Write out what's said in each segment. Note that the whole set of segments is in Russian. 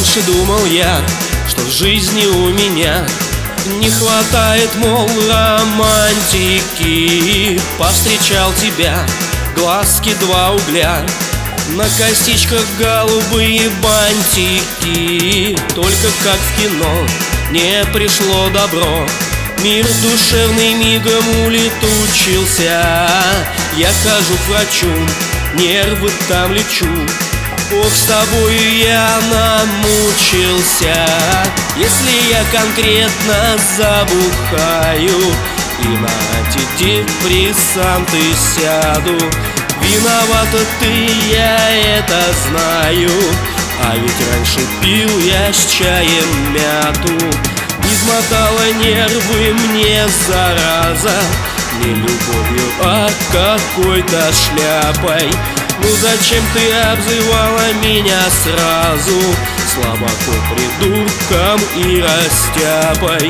Раньше думал я, что в жизни у меня не хватает, мол, романтики. Повстречал тебя, глазки два угля, на косичках голубые бантики. Только как в кино не пришло добро, мир душевный мигом улетучился. Я хожу к врачу, нервы там лечу. Ох, с тобою я намучился. Если я конкретно забухаю и на антидепрессанты сяду, виновата ты, я это знаю. А ведь раньше пил я с чаем мяту. Измотала нервы мне, зараза, не любовью, а какой-то шляпой. Ну зачем ты обзывала меня сразу слабаком, придурком и растяпой?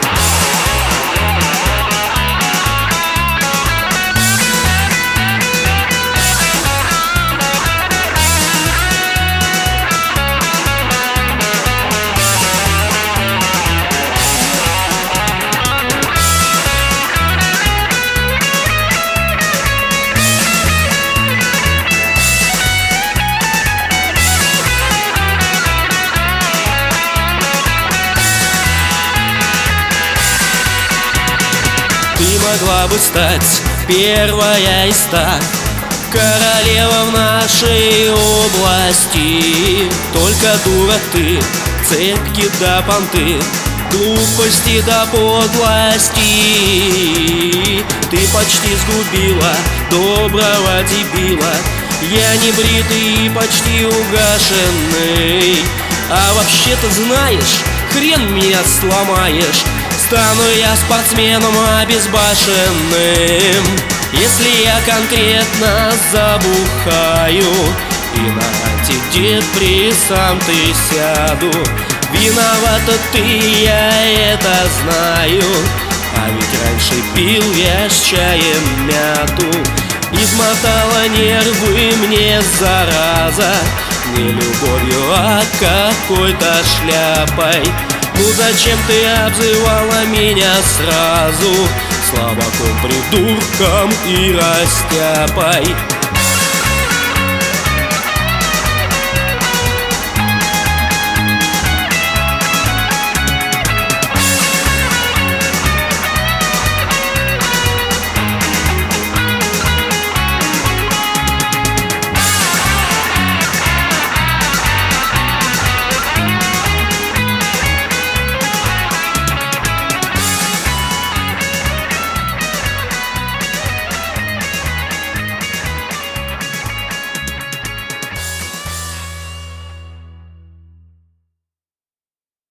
Ты могла бы стать первая из ста, королева в нашей области. Только дура ты, цепки да понты, глупости да подлости. Ты почти сгубила доброго дебила. Я не бритый и почти угашенный. А вообще-то знаешь, хрен меня сломаешь, стану я спортсменом обезбашенным. Если я конкретно забухаю и на антидепрессанты сяду, виновата ты, я это знаю. А ведь раньше пил я с чаем мяту. Измотала нервы мне, зараза, не любовью, а какой-то шляпой. Ну зачем ты обзывала меня сразу слабаком, придурком и растяпой?